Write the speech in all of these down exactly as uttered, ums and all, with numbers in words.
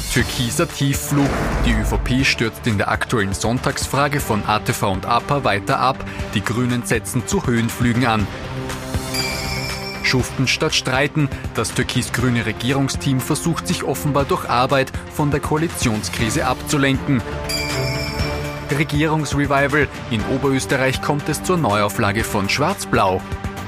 Türkiser Tiefflug. Die ÖVP stürzt in der aktuellen Sonntagsfrage von A T V und A P A weiter ab. Die Grünen setzen zu Höhenflügen an. Schuften statt Streiten. Das türkis-grüne Regierungsteam versucht sich offenbar durch Arbeit von der Koalitionskrise abzulenken. Regierungsrevival. In Oberösterreich kommt es zur Neuauflage von Schwarz-Blau.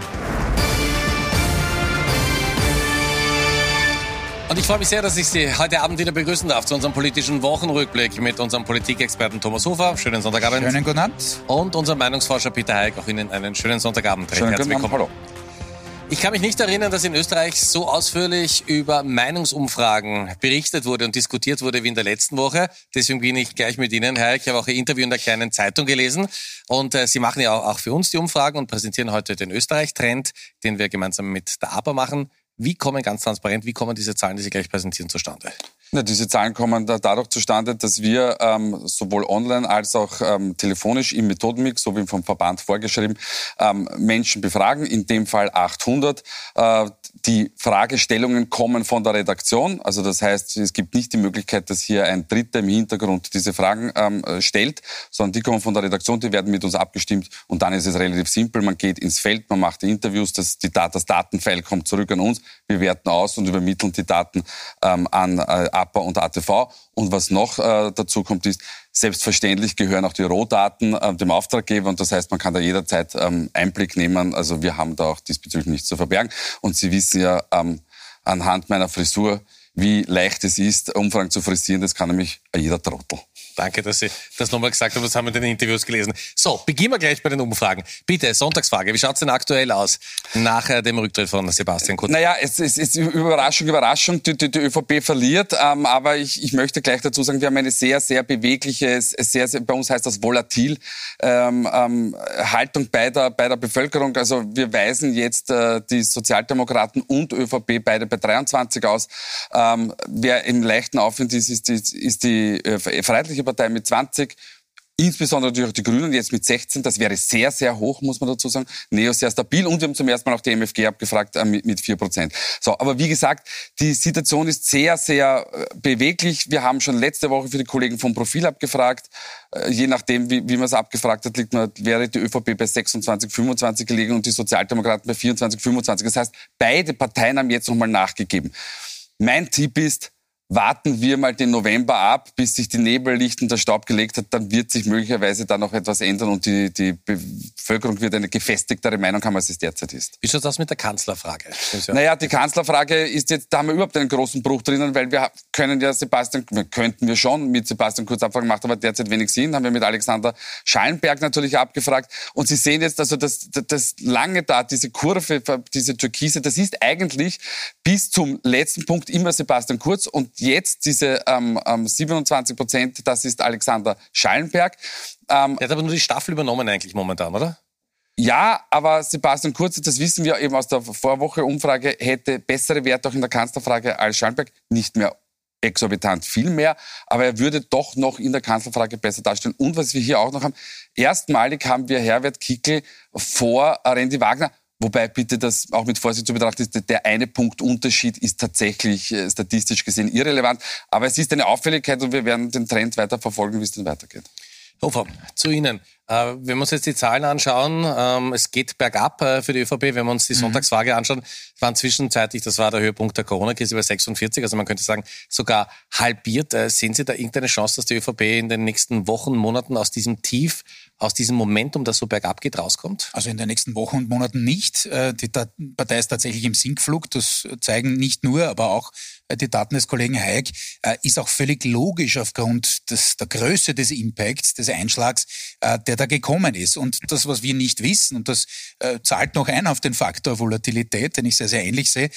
Und ich freue mich sehr, dass ich Sie heute Abend wieder begrüßen darf zu unserem politischen Wochenrückblick mit unserem Politikexperten Thomas Hofer. Schönen Sonntagabend. Schönen guten Abend. Und unserem Meinungsforscher Peter Heik. Auch Ihnen einen schönen Sonntagabend. Schönen Herzlich guten Abend. Hallo. Ich kann mich nicht erinnern, dass in Österreich so ausführlich über Meinungsumfragen berichtet wurde und diskutiert wurde wie in der letzten Woche. Deswegen bin ich gleich mit Ihnen, Herr Heik. Ich habe auch Ihr Interview in der kleinen Zeitung gelesen. Und äh, Sie machen ja auch, auch für uns die Umfragen und präsentieren heute den Österreich-Trend, den wir gemeinsam mit der A P A machen. Wie kommen, ganz transparent, wie kommen diese Zahlen, die Sie gleich präsentieren, zustande? Ja, diese Zahlen kommen da dadurch zustande, dass wir ähm, sowohl online als auch ähm, telefonisch im Methodenmix, so wie vom Verband vorgeschrieben, ähm, Menschen befragen, in dem Fall achthundert. Äh, die Fragestellungen kommen von der Redaktion, also das heißt, es gibt nicht die Möglichkeit, dass hier ein Dritter im Hintergrund diese Fragen ähm, stellt, sondern die kommen von der Redaktion, die werden mit uns abgestimmt und dann ist es relativ simpel, man geht ins Feld, man macht die Interviews, das, die, das Datenfile kommt zurück an uns, wir werten aus und übermitteln die Daten ähm, an äh, A P A und A T V. Und was noch äh, dazu kommt, ist, selbstverständlich gehören auch die Rohdaten äh, dem Auftraggeber und das heißt, man kann da jederzeit ähm, Einblick nehmen. Also wir haben da auch diesbezüglich nichts zu verbergen. Und Sie wissen ja ähm, anhand meiner Frisur, wie leicht es ist, Umfragen zu frisieren. Das kann nämlich jeder Trottel. Danke, dass Sie das nochmal gesagt haben. Das haben wir in den Interviews gelesen. So, beginnen wir gleich bei den Umfragen. Bitte, Sonntagsfrage. Wie schaut es denn aktuell aus nach äh, dem Rücktritt von Sebastian Kurz? Naja, es ist, es ist Überraschung, Überraschung. Die, die, die ÖVP verliert. Ähm, aber ich, ich möchte gleich dazu sagen, wir haben eine sehr, sehr bewegliche, sehr, sehr, bei uns heißt das volatil, ähm, ähm, Haltung bei der, bei der Bevölkerung. Also wir weisen jetzt äh, die Sozialdemokraten und ÖVP beide bei dreiundzwanzig aus. Ähm, wer im leichten Aufwind ist, ist die, ist die äh, Freiheitliche Partei mit zwanzig, insbesondere natürlich auch die Grünen jetzt mit sechzehn, das wäre sehr, sehr hoch, muss man dazu sagen. Neo sehr stabil und wir haben zum ersten Mal auch die M F G abgefragt äh, mit, mit vier Prozent. So, aber wie gesagt, die Situation ist sehr, sehr äh, beweglich. Wir haben schon letzte Woche für die Kollegen vom Profil abgefragt. Äh, je nachdem, wie, wie man es abgefragt hat, liegt man, wäre die ÖVP bei sechsundzwanzig, fünfundzwanzig gelegen und die Sozialdemokraten bei vierundzwanzig, fünfundzwanzig. Das heißt, beide Parteien haben jetzt nochmal nachgegeben. Mein Tipp ist, warten wir mal den November ab, bis sich die Nebellichten der Staub gelegt hat, dann wird sich möglicherweise da noch etwas ändern und die, die Bevölkerung wird eine gefestigtere Meinung haben, als es derzeit ist. Wie schaut das mit der Kanzlerfrage? Naja, die Kanzlerfrage ist jetzt, da haben wir überhaupt einen großen Bruch drinnen, weil wir können ja Sebastian, könnten wir schon mit Sebastian Kurz abfragen, macht aber derzeit wenig Sinn, haben wir mit Alexander Schallenberg natürlich abgefragt und Sie sehen jetzt, also das, das, das lange da, diese Kurve, diese Türkise, das ist eigentlich bis zum letzten Punkt immer Sebastian Kurz und jetzt diese ähm, ähm, siebenundzwanzig Prozent, das ist Alexander Schallenberg. Ähm, er hat aber nur die Staffel übernommen eigentlich momentan, oder? Ja, aber Sebastian Kurz, das wissen wir eben aus der Vorwoche-Umfrage, hätte bessere Werte auch in der Kanzlerfrage als Schallenberg. Nicht mehr exorbitant viel mehr, aber er würde doch noch in der Kanzlerfrage besser darstellen. Und was wir hier auch noch haben, erstmalig haben wir Herbert Kickl vor Randy Wagner. Wobei bitte das auch mit Vorsicht zu betrachten ist, der eine Punkt Unterschied ist tatsächlich äh, statistisch gesehen irrelevant. Aber es ist eine Auffälligkeit und wir werden den Trend weiter verfolgen, wie es dann weitergeht. Hofer, zu Ihnen. Äh, wenn wir uns jetzt die Zahlen anschauen, ähm, es geht bergab äh, für die ÖVP. Wenn wir uns die mhm. Sonntagsfrage anschauen, waren zwischenzeitlich, das war der Höhepunkt der Corona-Krise, bei sechsundvierzig, also man könnte sagen, sogar halbiert. Äh, sehen Sie da irgendeine Chance, dass die ÖVP in den nächsten Wochen, Monaten aus diesem Tief, aus diesem Momentum, das so bergab geht, rauskommt? Also in den nächsten Wochen und Monaten nicht. Die Partei ist tatsächlich im Sinkflug. Das zeigen nicht nur, aber auch die Daten des Kollegen Heik. Ist auch völlig logisch aufgrund des, der Größe des Impacts, des Einschlags, der da gekommen ist. Und das, was wir nicht wissen, und das zahlt noch ein auf den Faktor Volatilität, den ich sehr, sehr ähnlich sehe,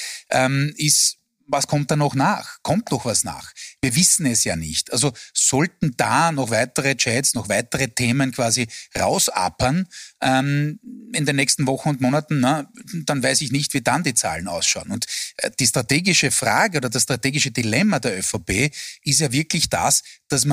ist, was kommt da noch nach? Kommt noch was nach? Wir wissen es ja nicht. Also sollten da noch weitere Chats, noch weitere Themen quasi rausappern ähm, in den nächsten Wochen und Monaten, na, dann weiß ich nicht, wie dann die Zahlen ausschauen. Und äh, die strategische Frage oder das strategische Dilemma der ÖVP ist ja wirklich das, dass man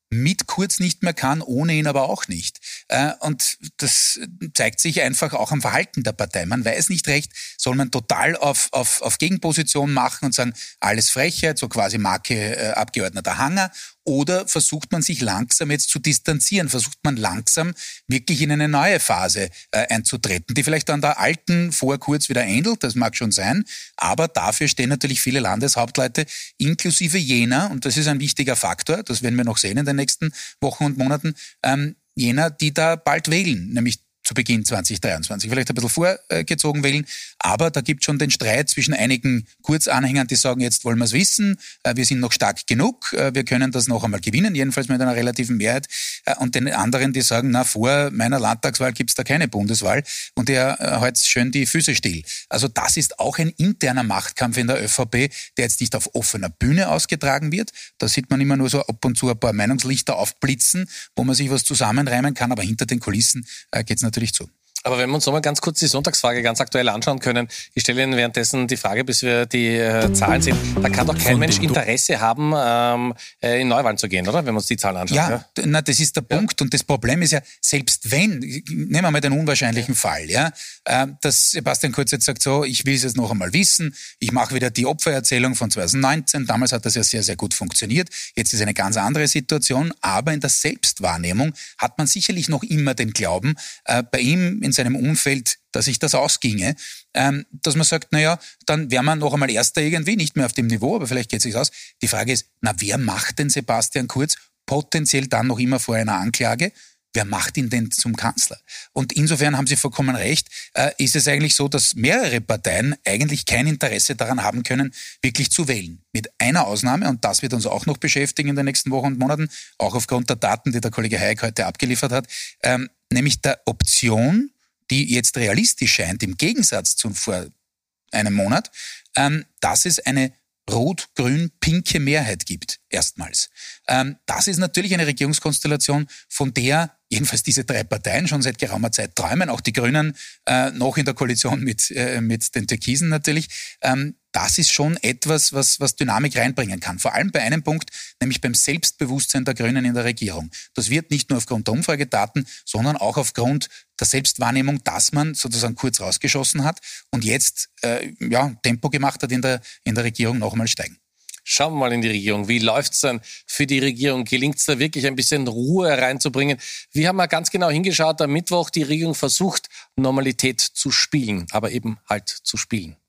mit Kurz nicht mehr kann, ohne ihn aber auch nicht. Und das zeigt sich einfach auch am Verhalten der Partei. Man weiß nicht recht, soll man total auf, auf, auf Gegenposition machen und sagen, alles Frechheit, so quasi Marke äh, Abgeordneter Hanger, oder versucht man sich langsam jetzt zu distanzieren, versucht man langsam wirklich in eine neue Phase äh, einzutreten, die vielleicht an der alten vor Kurz wieder ähnelt, das mag schon sein, aber dafür stehen natürlich viele Landeshauptleute, inklusive jener, und das ist ein wichtiger Faktor, das werden wir noch sehen in den nächsten Wochen und Monaten, ähm, jener, die da bald wählen, nämlich zu Beginn zwanzig dreiundzwanzig. Vielleicht ein bisschen vorgezogen wählen, aber da gibt es schon den Streit zwischen einigen Kurz-Anhängern, die sagen, jetzt wollen wir es wissen, wir sind noch stark genug, wir können das noch einmal gewinnen, jedenfalls mit einer relativen Mehrheit, und den anderen, die sagen, na, vor meiner Landtagswahl gibt es da keine Bundeswahl und ihr haltet schön die Füße still. Also das ist auch ein interner Machtkampf in der ÖVP, der jetzt nicht auf offener Bühne ausgetragen wird. Da sieht man immer nur so ab und zu ein paar Meinungslichter aufblitzen, wo man sich was zusammenreimen kann, aber hinter den Kulissen äh, geht es natürlich zu. Aber wenn wir uns nochmal ganz kurz die Sonntagsfrage ganz aktuell anschauen können, ich stelle Ihnen währenddessen die Frage, bis wir die äh, Zahlen sehen, da kann doch kein Von Mensch Interesse haben, ähm, äh, in Neuwahlen zu gehen, oder? Wenn wir uns die Zahlen anschauen. Ja, ja? Na, das ist der ja. Punkt. Und das Problem ist ja, selbst wenn, nehmen wir mal den unwahrscheinlichen ja. Fall, ja, äh, dass Sebastian Kurz jetzt sagt, so, ich will es jetzt noch einmal wissen, ich mache wieder die Opfererzählung von zwanzig neunzehn, damals hat das ja sehr, sehr gut funktioniert, jetzt ist eine ganz andere Situation, aber in der Selbstwahrnehmung hat man sicherlich noch immer den Glauben, äh, bei ihm in seinem Umfeld, dass sich das ausginge, ähm, dass man sagt, naja, dann wäre man noch einmal Erster irgendwie, nicht mehr auf dem Niveau, aber vielleicht geht es sich aus. Die Frage ist, na, wer macht denn Sebastian Kurz potenziell dann noch immer vor einer Anklage? Wer macht ihn denn zum Kanzler? Und insofern haben Sie vollkommen recht, äh, ist es eigentlich so, dass mehrere Parteien eigentlich kein Interesse daran haben können, wirklich zu wählen. Mit einer Ausnahme, und das wird uns auch noch beschäftigen in den nächsten Wochen und Monaten, auch aufgrund der Daten, die der Kollege Hayek heute abgeliefert hat, ähm, nämlich der Option, die jetzt realistisch scheint, im Gegensatz zu vor einem Monat, ähm, dass es eine rot-grün-pinke Mehrheit gibt, erstmals. Ähm, das ist natürlich eine Regierungskonstellation, von der jedenfalls diese drei Parteien schon seit geraumer Zeit träumen, auch die Grünen äh, noch in der Koalition mit, äh, mit den Türkisen natürlich. Ähm, das ist schon etwas, was, was Dynamik reinbringen kann. Vor allem bei einem Punkt, nämlich beim Selbstbewusstsein der Grünen in der Regierung. Das wird nicht nur aufgrund der Umfragedaten, sondern auch aufgrund der Selbstwahrnehmung, dass man sozusagen Kurz rausgeschossen hat und jetzt äh, ja, Tempo gemacht hat in der, in der Regierung, noch einmal steigen. Schauen wir mal in die Regierung. Wie läuft's dann für die Regierung? Gelingt es da wirklich ein bisschen Ruhe reinzubringen? Wir haben mal ganz genau hingeschaut, am Mittwoch die Regierung versucht, Normalität zu spielen, aber eben halt zu spielen.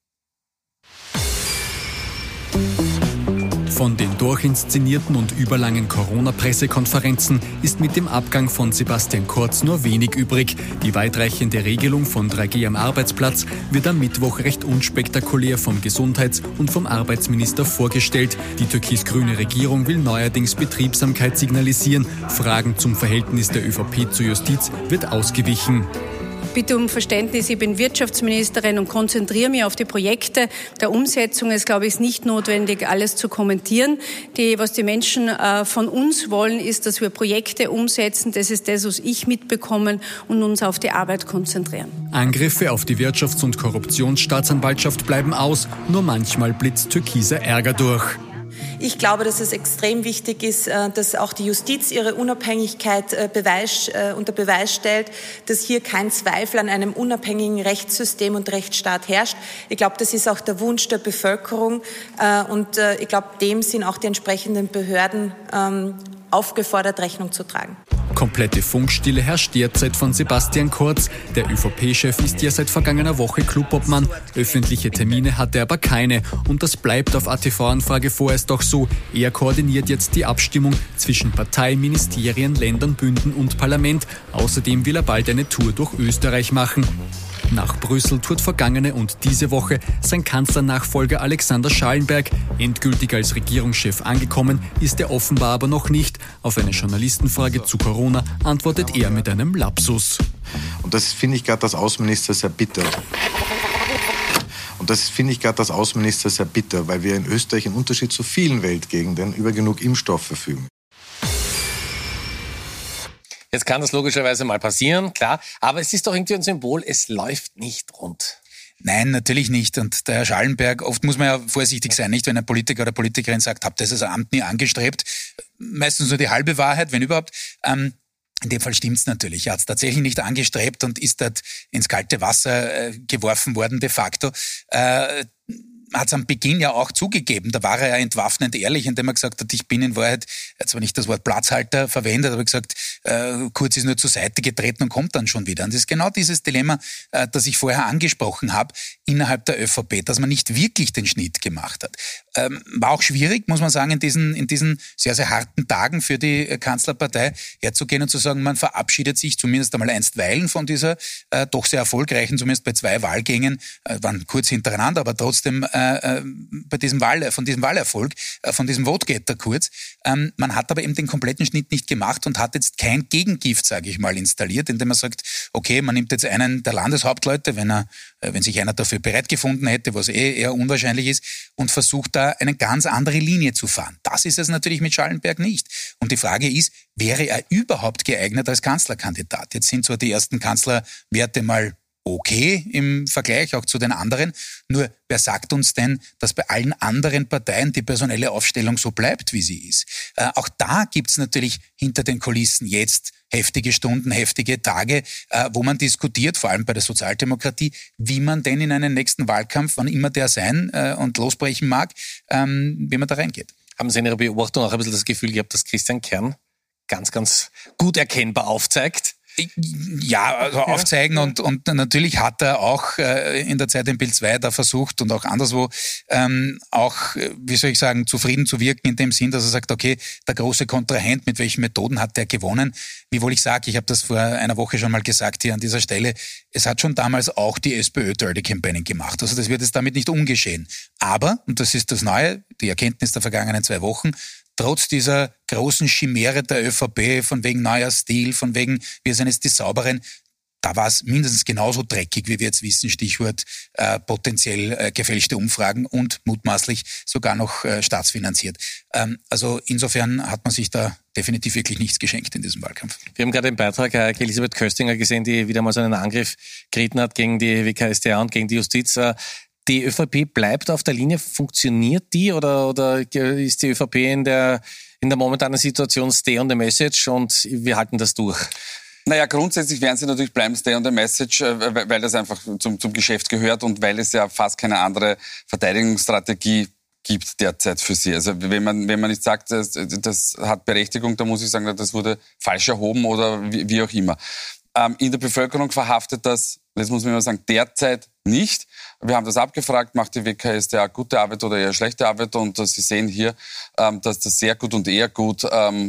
Von den durchinszenierten und überlangen Corona-Pressekonferenzen ist mit dem Abgang von Sebastian Kurz nur wenig übrig. Die weitreichende Regelung von drei G am Arbeitsplatz wird am Mittwoch recht unspektakulär vom Gesundheits- und vom Arbeitsminister vorgestellt. Die türkis-grüne Regierung will neuerdings Betriebsamkeit signalisieren. Fragen zum Verhältnis der ÖVP zur Justiz wird ausgewichen. Bitte um Verständnis, ich bin Wirtschaftsministerin und konzentriere mich auf die Projekte der Umsetzung. Es, glaube ich, ist nicht notwendig, alles zu kommentieren. Die, was die Menschen äh, von uns wollen, ist, dass wir Projekte umsetzen. Das ist das, was ich mitbekomme, und uns auf die Arbeit konzentrieren. Angriffe auf die Wirtschafts- und Korruptionsstaatsanwaltschaft bleiben aus. Nur manchmal blitzt türkiser Ärger durch. Ich glaube, dass es extrem wichtig ist, dass auch die Justiz ihre Unabhängigkeit Beweis, unter Beweis stellt, dass hier kein Zweifel an einem unabhängigen Rechtssystem und Rechtsstaat herrscht. Ich glaube, das ist auch der Wunsch der Bevölkerung, und ich glaube, dem sind auch die entsprechenden Behörden aufgefordert, Rechnung zu tragen. Komplette Funkstille herrscht derzeit von Sebastian Kurz. Der ÖVP-Chef ist ja seit vergangener Woche Clubobmann. Öffentliche Termine hat er aber keine. Und das bleibt auf A T V-Anfrage vorerst auch so. Er koordiniert jetzt die Abstimmung zwischen Partei, Ministerien, Ländern, Bünden und Parlament. Außerdem will er bald eine Tour durch Österreich machen. Nach Brüssel tourt vergangene und diese Woche sein Kanzlernachfolger Alexander Schallenberg. Endgültig als Regierungschef angekommen ist er offenbar aber noch nicht. Auf eine Journalistenfrage zu Corona antwortet er mit einem Lapsus. Und das finde ich gerade als Außenminister sehr bitter. Und das finde ich gerade als Außenminister sehr bitter, weil wir in Österreich im Unterschied zu vielen Weltgegenden über genug Impfstoff verfügen. Jetzt kann das logischerweise mal passieren, klar. Aber es ist doch irgendwie ein Symbol, es läuft nicht rund. Nein, natürlich nicht. Und der Herr Schallenberg, oft muss man ja vorsichtig sein, nicht? Wenn ein Politiker oder Politikerin sagt, habt ihr das Amt nie angestrebt? Meistens nur die halbe Wahrheit, wenn überhaupt. Ähm, in dem Fall stimmt's natürlich. Er hat es tatsächlich nicht angestrebt und ist dort ins kalte Wasser äh, geworfen worden, de facto. Äh, hat es am Beginn ja auch zugegeben. Da war er ja entwaffnend ehrlich, indem er gesagt hat, ich bin in Wahrheit, zwar nicht das Wort Platzhalter verwendet, aber gesagt, äh, Kurz ist nur zur Seite getreten und kommt dann schon wieder. Und das ist genau dieses Dilemma, äh, das ich vorher angesprochen habe, innerhalb der ÖVP, dass man nicht wirklich den Schnitt gemacht hat. Ähm, war auch schwierig, muss man sagen, in diesen, in diesen sehr, sehr harten Tagen für die Kanzlerpartei herzugehen und zu sagen, man verabschiedet sich zumindest einmal einstweilen von dieser äh, doch sehr erfolgreichen, zumindest bei zwei Wahlgängen, äh, waren kurz hintereinander, aber trotzdem äh, äh, bei diesem Wahl, von diesem Wahlerfolg, äh, von diesem Votegetter Kurz. Ähm, man hat aber eben den kompletten Schnitt nicht gemacht und hat jetzt kein Gegengift, sage ich mal, installiert, indem man sagt, okay, man nimmt jetzt einen der Landeshauptleute, wenn er, äh, wenn sich einer dafür bereit gefunden hätte, was eh eher unwahrscheinlich ist, und versucht da eine ganz andere Linie zu fahren. Das ist es natürlich mit Schallenberg nicht. Und die Frage ist, wäre er überhaupt geeignet als Kanzlerkandidat? Jetzt sind zwar die ersten Kanzlerwerte mal okay im Vergleich auch zu den anderen. Nur wer sagt uns denn, dass bei allen anderen Parteien die personelle Aufstellung so bleibt, wie sie ist? Äh, auch da gibt's natürlich hinter den Kulissen jetzt heftige Stunden, heftige Tage, äh, wo man diskutiert, vor allem bei der Sozialdemokratie, wie man denn in einen nächsten Wahlkampf, wann immer der sein äh, und losbrechen mag, ähm, wie man da reingeht. Haben Sie in Ihrer Beobachtung auch ein bisschen das Gefühl gehabt, dass Christian Kern ganz, ganz gut erkennbar aufzeigt? Ja, also aufzeigen ja. und, und natürlich hat er auch äh, in der Zeit in Bild zwei da versucht und auch anderswo ähm, auch, wie soll ich sagen, zufrieden zu wirken in dem Sinn, dass er sagt, okay, der große Kontrahent, mit welchen Methoden hat der gewonnen? Wiewohl ich sage, ich habe das vor einer Woche schon mal gesagt hier an dieser Stelle, es hat schon damals auch die SPÖ Dirty Campaigning gemacht. Also das wird jetzt damit nicht umgeschehen. Aber, und das ist das Neue, die Erkenntnis der vergangenen zwei Wochen, trotz dieser großen Chimäre der ÖVP, von wegen neuer Stil, von wegen wir sind jetzt die Sauberen, da war es mindestens genauso dreckig, wie wir jetzt wissen, Stichwort äh, potenziell äh, gefälschte Umfragen und mutmaßlich sogar noch äh, staatsfinanziert. Ähm, also insofern hat man sich da definitiv wirklich nichts geschenkt in diesem Wahlkampf. Wir haben gerade den Beitrag äh, Elisabeth Köstinger gesehen, die wieder mal so einen Angriff geritten hat gegen die W K S t A und gegen die Justiz. Äh, Die ÖVP bleibt auf der Linie. Funktioniert die oder, oder ist die ÖVP in der, in der momentanen Situation stay on the message und wir halten das durch? Naja, grundsätzlich werden sie natürlich bleiben, stay on the message, weil das einfach zum, zum Geschäft gehört und weil es ja fast keine andere Verteidigungsstrategie gibt derzeit für sie. Also wenn man, wenn man nicht sagt, das, das hat Berechtigung, dann muss ich sagen, das wurde falsch erhoben oder wie, wie auch immer. Ähm, in der Bevölkerung verhaftet das, das muss man immer sagen, derzeit nicht. Wir haben das abgefragt, macht die W K S t A gute Arbeit oder eher schlechte Arbeit? Und Sie sehen hier, dass das sehr gut und eher gut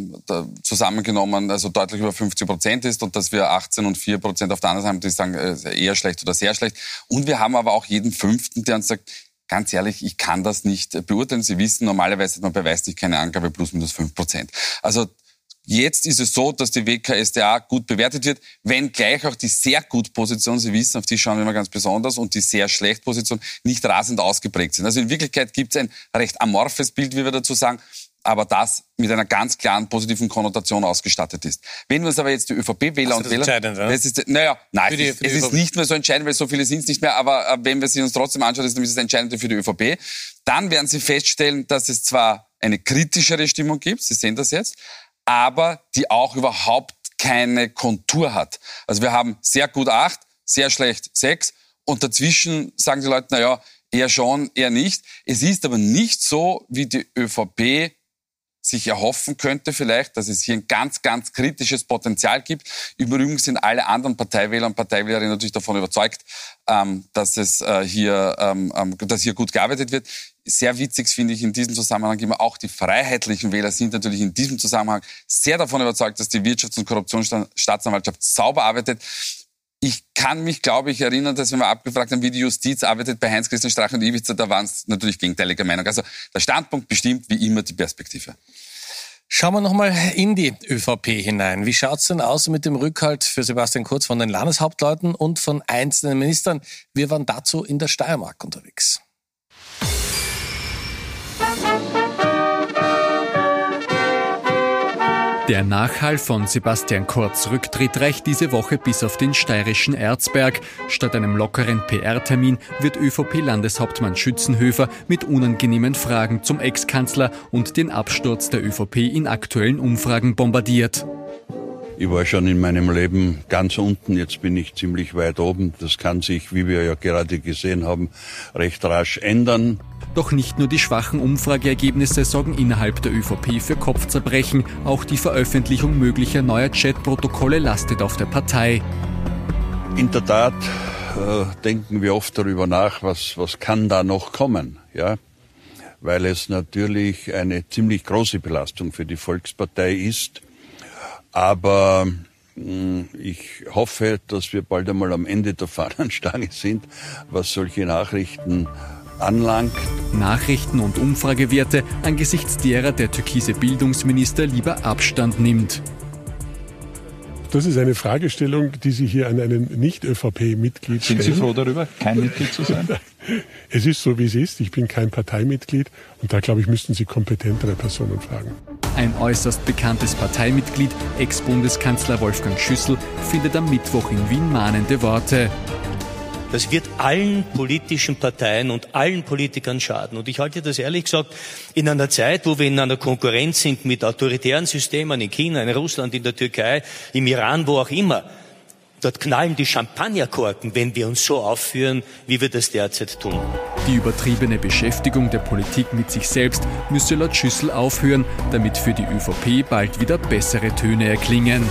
zusammengenommen, also deutlich über fünfzig Prozent ist und dass wir achtzehn und vier Prozent auf der anderen Seite, die sagen eher schlecht oder sehr schlecht. Und wir haben aber auch jeden Fünften, der uns sagt, ganz ehrlich, ich kann das nicht beurteilen. Sie wissen, normalerweise man beweist nicht keine Angabe plus minus fünf Prozent. Also jetzt ist es so, dass die W K S t A gut bewertet wird, wenngleich auch die sehr gut Position, Sie wissen, auf die schauen wir immer ganz besonders, und die sehr schlecht Position nicht rasend ausgeprägt sind. Also in Wirklichkeit gibt es ein recht amorphes Bild, wie wir dazu sagen, aber das mit einer ganz klaren positiven Konnotation ausgestattet ist. Wenn wir uns aber jetzt die ÖVP-Wähler und Wähler... Das ist entscheidend, das ist, naja, nein, die, es, es ist nicht mehr so entscheidend, weil so viele sind es nicht mehr, aber äh, wenn wir sie uns trotzdem anschauen, ist es das Entscheidende für die ÖVP. Dann werden Sie feststellen, dass es zwar eine kritischere Stimmung gibt, Sie sehen das jetzt, aber die auch überhaupt keine Kontur hat. Also wir haben sehr gut acht, sehr schlecht sechs und dazwischen sagen die Leute, naja, eher schon, eher nicht. Es ist aber nicht so, wie die ÖVP sich erhoffen könnte vielleicht, dass es hier ein ganz, ganz kritisches Potenzial gibt. Übrigens sind alle anderen Parteiwähler und Parteiwählerinnen natürlich davon überzeugt, ähm, dass es äh, hier, ähm, dass hier gut gearbeitet wird. Sehr witzig finde ich in diesem Zusammenhang immer, auch die freiheitlichen Wähler sind natürlich in diesem Zusammenhang sehr davon überzeugt, dass die Wirtschafts- und Korruptionsstaatsanwaltschaft sauber arbeitet. Ich kann mich, glaube ich, erinnern, dass wir mal abgefragt haben, wie die Justiz arbeitet bei Heinz-Christian Strache und Iwiza, da waren es natürlich gegenteiliger Meinung. Also der Standpunkt bestimmt wie immer die Perspektive. Schauen wir nochmal in die ÖVP hinein. Wie schaut's denn aus mit dem Rückhalt für Sebastian Kurz von den Landeshauptleuten und von einzelnen Ministern? Wir waren dazu in der Steiermark unterwegs. Der Nachhall von Sebastian Kurz Rücktritt reicht diese Woche bis auf den steirischen Erzberg. Statt einem lockeren P R-Termin wird ÖVP-Landeshauptmann Schützenhöfer mit unangenehmen Fragen zum Ex-Kanzler und den Absturz der ÖVP in aktuellen Umfragen bombardiert. Ich war schon in meinem Leben ganz unten, jetzt bin ich ziemlich weit oben. Das kann sich, wie wir ja gerade gesehen haben, recht rasch ändern. Doch nicht nur die schwachen Umfrageergebnisse sorgen innerhalb der ÖVP für Kopfzerbrechen, auch die Veröffentlichung möglicher neuer Chatprotokolle lastet auf der Partei. In der Tat äh, denken wir oft darüber nach, was, was kann da noch kommen, ja? Weil es natürlich eine ziemlich große Belastung für die Volkspartei ist. Aber mh, ich hoffe, dass wir bald einmal am Ende der Fahnenstange sind, was solche Nachrichten anlangt. Nachrichten und Umfragewerte, angesichts derer der türkise Bildungsminister lieber Abstand nimmt. Das ist eine Fragestellung, die Sie hier an einen Nicht-Ö V P-Mitglied stellen. Sind Sie froh darüber, kein Mitglied zu sein? Es ist so, wie es ist. Ich bin kein Parteimitglied und da, glaube ich, müssten Sie kompetentere Personen fragen. Ein äußerst bekanntes Parteimitglied, Ex-Bundeskanzler Wolfgang Schüssel, findet am Mittwoch in Wien mahnende Worte. Das wird allen politischen Parteien und allen Politikern schaden. Und ich halte das ehrlich gesagt in einer Zeit, wo wir in einer Konkurrenz sind mit autoritären Systemen in China, in Russland, in der Türkei, im Iran, wo auch immer. Dort knallen die Champagnerkorken, wenn wir uns so aufführen, wie wir das derzeit tun. Die übertriebene Beschäftigung der Politik mit sich selbst müsse laut Schüssel aufhören, damit für die ÖVP bald wieder bessere Töne erklingen.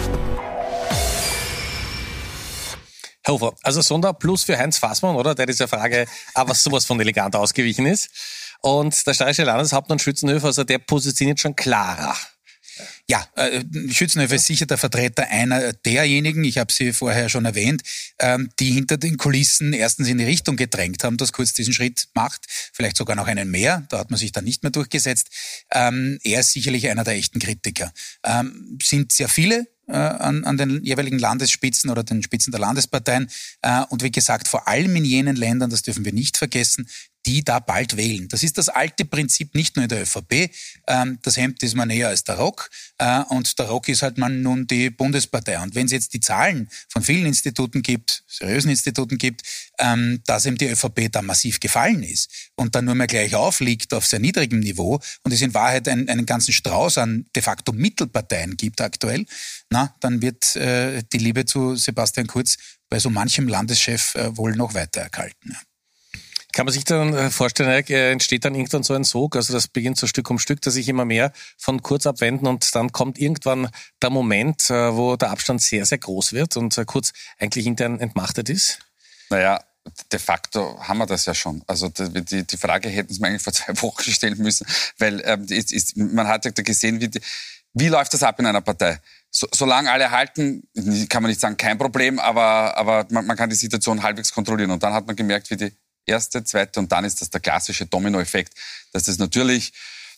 Herr Hofer, also Sonderplus für Heinz Fassmann, oder? Der dieser Frage aber sowas von elegant ausgewichen ist. Und der steirische Landeshauptmann Schützenhöfer, also der positioniert schon klarer. Ja, äh, Schützenhöfer ist sicher der Vertreter einer derjenigen, ich habe sie vorher schon erwähnt, ähm, die hinter den Kulissen erstens in die Richtung gedrängt haben, dass Kurz diesen Schritt macht, vielleicht sogar noch einen mehr, da hat man sich dann nicht mehr durchgesetzt. Ähm, er ist sicherlich einer der echten Kritiker. Ähm, sind sehr viele äh, an, an den jeweiligen Landesspitzen oder den Spitzen der Landesparteien äh, und wie gesagt, vor allem in jenen Ländern, das dürfen wir nicht vergessen, die da bald wählen. Das ist das alte Prinzip, nicht nur in der ÖVP. Ähm, das Hemd ist man näher als der Rock äh, und der Rock ist halt man nun die Bundespartei. Und wenn es jetzt die Zahlen von vielen Instituten gibt, seriösen Instituten gibt, ähm, dass eben die ÖVP da massiv gefallen ist und dann nur mehr gleich aufliegt auf sehr niedrigem Niveau und es in Wahrheit ein, einen ganzen Strauß an de facto Mittelparteien gibt aktuell, na, dann wird äh, die Liebe zu Sebastian Kurz bei so manchem Landeschef äh, wohl noch weiter erkalten. Ja. Kann man sich dann vorstellen, entsteht dann irgendwann so ein Sog, also das beginnt so Stück um Stück, dass sich immer mehr von Kurz abwenden und dann kommt irgendwann der Moment, wo der Abstand sehr, sehr groß wird und Kurz eigentlich intern entmachtet ist? Naja, de facto haben wir das ja schon. Also die, die Frage hätten Sie mir eigentlich vor zwei Wochen stellen müssen, weil ähm, ist, ist, man hat ja gesehen, wie, die, wie läuft das ab in einer Partei? So, solange alle halten, kann man nicht sagen, kein Problem, aber, aber man, man kann die Situation halbwegs kontrollieren und dann hat man gemerkt, wie die erste, zweite und dann ist das der klassische Dominoeffekt, dass das natürlich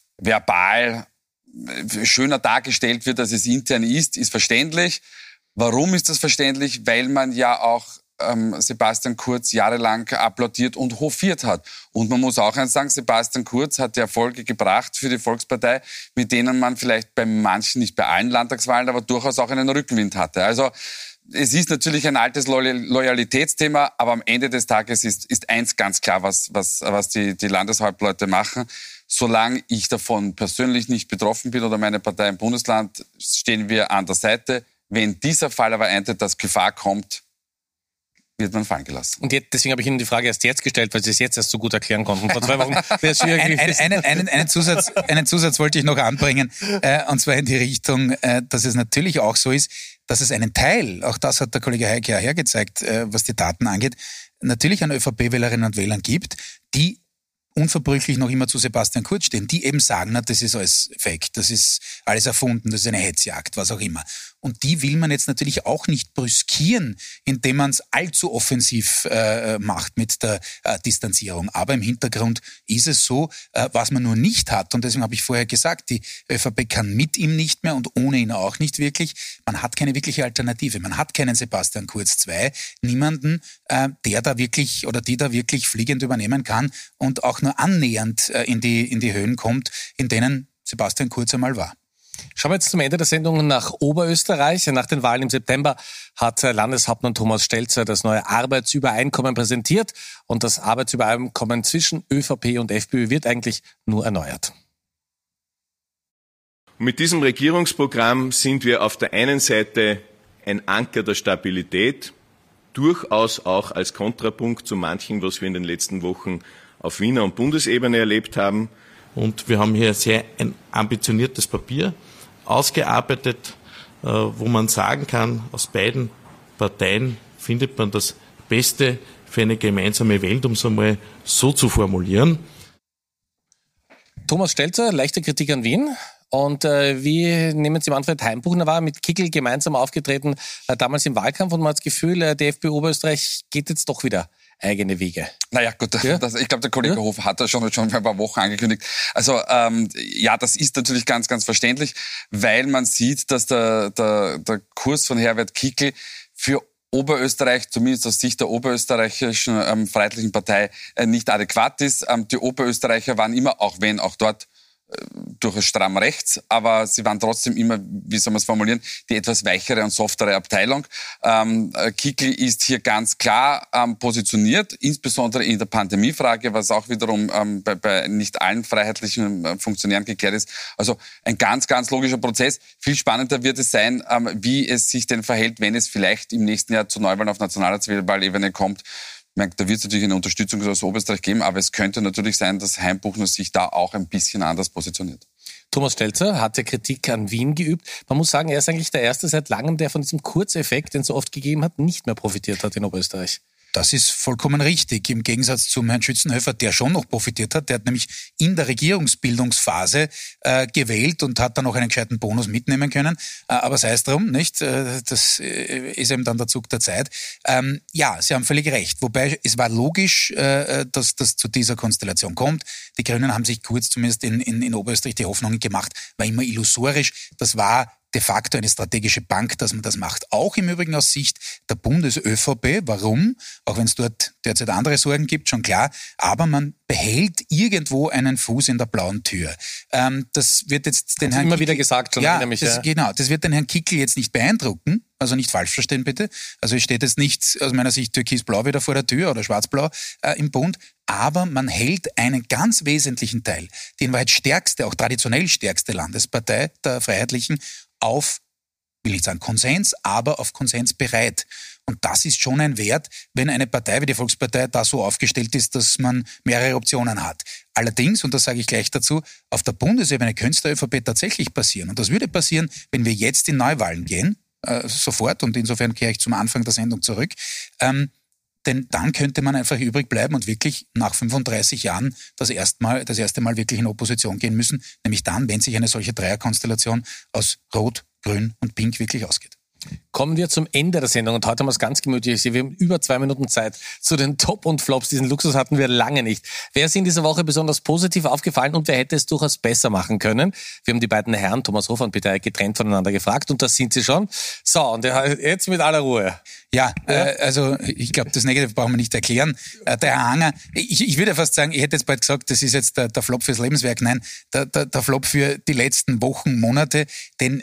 verbal schöner dargestellt wird, als es intern ist, ist verständlich. Warum ist das verständlich? Weil man ja auch ähm, Sebastian Kurz jahrelang applaudiert und hofiert hat. Und man muss auch eins sagen, Sebastian Kurz hat Erfolge gebracht für die Volkspartei, mit denen man vielleicht bei manchen, nicht bei allen Landtagswahlen, aber durchaus auch einen Rückenwind hatte. Also es ist natürlich ein altes Loyalitätsthema, aber am Ende des Tages ist, ist eins ganz klar, was, was, was die, die Landeshauptleute machen. Solange ich davon persönlich nicht betroffen bin oder meine Partei im Bundesland, stehen wir an der Seite. Wenn dieser Fall aber eintritt, dass Gefahr kommt, wird man fallen gelassen. Und jetzt, deswegen habe ich Ihnen die Frage erst jetzt gestellt, weil Sie es jetzt erst so gut erklären konnten. Vor zwei Wochen wäre es schwierig. Ein, ein, einen, einen, einen, Zusatz, einen Zusatz wollte ich noch anbringen, äh, und zwar in die Richtung, äh, dass es natürlich auch so ist, dass es einen Teil, auch das hat der Kollege Hayek ja hergezeigt, äh, was die Daten angeht, natürlich an ÖVP-Wählerinnen und Wählern gibt, die unverbrüchlich noch immer zu Sebastian Kurz stehen, die eben sagen, na, das ist alles fake, das ist alles erfunden, das ist eine Hetzjagd, was auch immer. Und die will man jetzt natürlich auch nicht brüskieren, indem man es allzu offensiv äh, macht mit der äh, Distanzierung. Aber im Hintergrund ist es so, äh, was man nur nicht hat, und deswegen habe ich vorher gesagt, die ÖVP kann mit ihm nicht mehr und ohne ihn auch nicht wirklich. Man hat keine wirkliche Alternative. Man hat keinen Sebastian Kurz zwei, niemanden, äh, der da wirklich oder die da wirklich fliegend übernehmen kann und auch nur annähernd äh, in die, in die Höhen kommt, in denen Sebastian Kurz einmal war. Schauen wir jetzt zum Ende der Sendung nach Oberösterreich. Nach den Wahlen im September hat Landeshauptmann Thomas Stelzer das neue Arbeitsübereinkommen präsentiert. Und das Arbeitsübereinkommen zwischen ÖVP und FPÖ wird eigentlich nur erneuert. Mit diesem Regierungsprogramm sind wir auf der einen Seite ein Anker der Stabilität, durchaus auch als Kontrapunkt zu manchem, was wir in den letzten Wochen auf Wiener und Bundesebene erlebt haben. Und wir haben hier sehr ein ambitioniertes Papier ausgearbeitet, wo man sagen kann, aus beiden Parteien findet man das Beste für eine gemeinsame Welt, um es einmal so zu formulieren. Thomas Stelzer, leichte Kritik an Wien. Und äh, wie nehmen Sie Manfred Heimbuchner wahr, mit Kickl gemeinsam aufgetreten, äh, damals im Wahlkampf, und man hat das Gefühl, äh, die FPÖ Oberösterreich geht jetzt doch wieder eigene Wege. Naja, gut, ja? das, ich glaube, der Kollege ja? Hofer hat das schon, schon vor ein paar Wochen angekündigt. Also ähm, ja, das ist natürlich ganz, ganz verständlich, weil man sieht, dass der, der, der Kurs von Herbert Kickl für Oberösterreich, zumindest aus Sicht der oberösterreichischen ähm, Freiheitlichen Partei, äh, nicht adäquat ist. Ähm, die Oberösterreicher waren immer, auch wenn auch dort durchaus stramm rechts, aber sie waren trotzdem immer, wie soll man es formulieren, die etwas weichere und softere Abteilung. Ähm, Kickl ist hier ganz klar ähm, positioniert, insbesondere in der Pandemiefrage, was auch wiederum ähm, bei, bei nicht allen freiheitlichen äh, Funktionären geklärt ist. Also ein ganz, ganz logischer Prozess. Viel spannender wird es sein, ähm, wie es sich denn verhält, wenn es vielleicht im nächsten Jahr zu Neuwahlen auf Nationalratswahlebene kommt. Da wird es natürlich eine Unterstützung aus Oberösterreich geben, aber es könnte natürlich sein, dass Heimbuchner sich da auch ein bisschen anders positioniert. Thomas Stelzer hat ja Kritik an Wien geübt. Man muss sagen, er ist eigentlich der Erste seit langem, der von diesem Kurzeffekt, den es so oft gegeben hat, nicht mehr profitiert hat in Oberösterreich. Das ist vollkommen richtig, im Gegensatz zum Herrn Schützenhöfer, der schon noch profitiert hat. Der hat nämlich in der Regierungsbildungsphase äh, gewählt und hat dann noch einen gescheiten Bonus mitnehmen können. Äh, aber sei es drum, nicht? Äh, das äh, ist eben dann der Zug der Zeit. Ähm, ja, Sie haben völlig recht. Wobei es war logisch, äh, dass das zu dieser Konstellation kommt. Die Grünen haben sich kurz zumindest in, in, in Oberösterreich die Hoffnungen gemacht, war immer illusorisch. Das war de facto eine strategische Bank, dass man das macht. Auch im Übrigen aus Sicht der Bundes-ÖVP. Warum? Auch wenn es dort derzeit andere Sorgen gibt, schon klar. Aber man behält irgendwo einen Fuß in der blauen Tür. Ähm, das wird jetzt den Herrn immer Kickl, wieder gesagt. Schon ja, mich, das, ja, genau. Das wird den Herrn Kickl jetzt nicht beeindrucken. Also nicht falsch verstehen, bitte. Also es steht jetzt nicht aus meiner Sicht türkisblau wieder vor der Tür oder schwarzblau äh, im Bund. Aber man hält einen ganz wesentlichen Teil, die in Wahrheit stärkste, auch traditionell stärkste Landespartei der Freiheitlichen, auf, will nicht sagen Konsens, aber auf Konsens bereit. Und das ist schon ein Wert, wenn eine Partei wie die Volkspartei da so aufgestellt ist, dass man mehrere Optionen hat. Allerdings, und das sage ich gleich dazu, auf der Bundesebene könnte es der ÖVP tatsächlich passieren. Und das würde passieren, wenn wir jetzt in Neuwahlen gehen, äh, sofort, und insofern kehre ich zum Anfang der Sendung zurück, ähm, denn dann könnte man einfach übrig bleiben und wirklich nach fünfunddreißig Jahren das erste Mal, das erste Mal wirklich in Opposition gehen müssen. Nämlich dann, wenn sich eine solche Dreierkonstellation aus Rot, Grün und Pink wirklich ausgeht. Kommen wir zum Ende der Sendung und heute haben wir es ganz gemütlich. Wir haben über zwei Minuten Zeit zu den Top und Flops. Diesen Luxus hatten wir lange nicht. Wer ist in dieser Woche besonders positiv aufgefallen und wer hätte es durchaus besser machen können? Wir haben die beiden Herren, Thomas Hofer und Peter Eick, getrennt voneinander gefragt und das sind sie schon. So, und jetzt mit aller Ruhe. Ja, äh, also ich glaube, das Negative brauchen wir nicht erklären. Äh, der Herr Hanger, ich, ich würde fast sagen, ich hätte jetzt bald gesagt, das ist jetzt der, der Flop fürs Lebenswerk. Nein, der, der, der Flop für die letzten Wochen, Monate, denn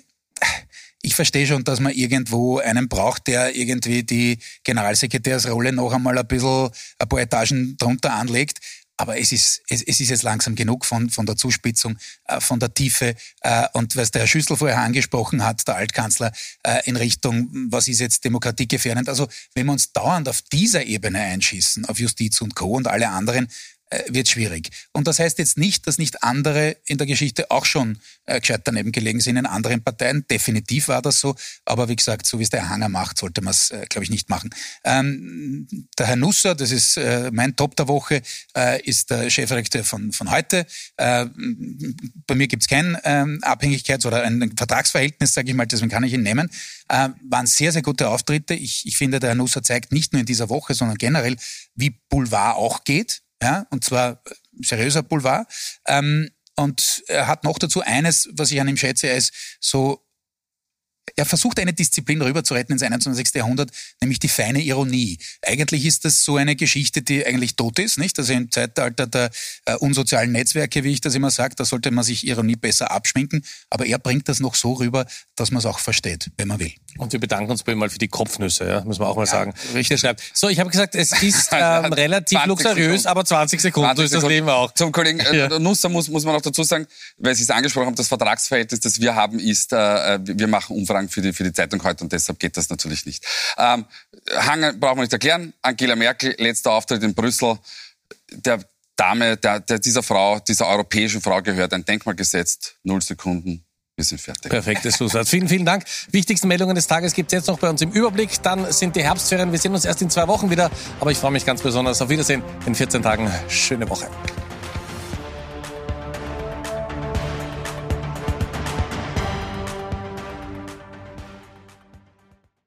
ich verstehe schon, dass man irgendwo einen braucht, der irgendwie die Generalsekretärsrolle noch einmal ein bisschen ein paar Etagen drunter anlegt. Aber es ist, es, es ist jetzt langsam genug von, von der Zuspitzung, äh, von der Tiefe. Äh, und was der Herr Schüssel vorher angesprochen hat, der Altkanzler, äh, in Richtung, was ist jetzt demokratiegefährdend? Also wenn wir uns dauernd auf dieser Ebene einschießen, auf Justiz und Co. und alle anderen, äh, wird schwierig. Und das heißt jetzt nicht, dass nicht andere in der Geschichte auch schon äh, gescheit daneben gelegen sind in anderen Parteien. Definitiv war das so. Aber wie gesagt, so wie es der Hanger macht, sollte man es, äh, glaube ich, nicht machen. Ähm, der Herr Nusser, das ist äh, mein Top der Woche, äh, ist der Chefredakteur von, von heute. Äh, bei mir gibt es kein ähm, Abhängigkeits- oder ein Vertragsverhältnis, sage ich mal, deswegen kann ich ihn nehmen. Äh, waren sehr, sehr gute Auftritte. Ich, ich finde, der Herr Nusser zeigt nicht nur in dieser Woche, sondern generell, wie Boulevard auch geht. Ja, und zwar seriöser Boulevard. Ähm, und er hat noch dazu eines, was ich an ihm schätze, er ist so er versucht eine Disziplin rüberzuretten ins einundzwanzigste Jahrhundert, nämlich die feine Ironie. Eigentlich ist das so eine Geschichte, die eigentlich tot ist, nicht? Also im Zeitalter der äh, unsozialen Netzwerke, wie ich das immer sage, da sollte man sich Ironie besser abschminken. Aber er bringt das noch so rüber, dass man es auch versteht, wenn man will. Und wir bedanken uns bei ihm mal für die Kopfnüsse, ja, muss man auch mal ja, sagen. Richtig schreibt. So, ich habe gesagt, es ist ähm, relativ luxuriös, Sekunden. aber zwanzig Sekunden zwanzig ist das Leben auch. Zum Kollegen äh, ja. Nusser muss, muss man noch dazu sagen, weil Sie es angesprochen haben, das Vertragsverhältnis, das wir haben, ist, äh, wir machen Umfragen für die, für die Zeitung heute und deshalb geht das natürlich nicht. Ähm, Hangen brauchen wir nicht erklären. Angela Merkel, letzter Auftritt in Brüssel. Der Dame, der, der, dieser Frau, dieser europäischen Frau gehört ein Denkmal gesetzt. Null Sekunden. Wir sind fertig. Perfektes Schlusswort. Vielen, vielen Dank. Wichtigsten Meldungen des Tages gibt es jetzt noch bei uns im Überblick. Dann sind die Herbstferien. Wir sehen uns erst in zwei Wochen wieder. Aber ich freue mich ganz besonders. Auf Wiedersehen in vierzehn Tagen. Schöne Woche.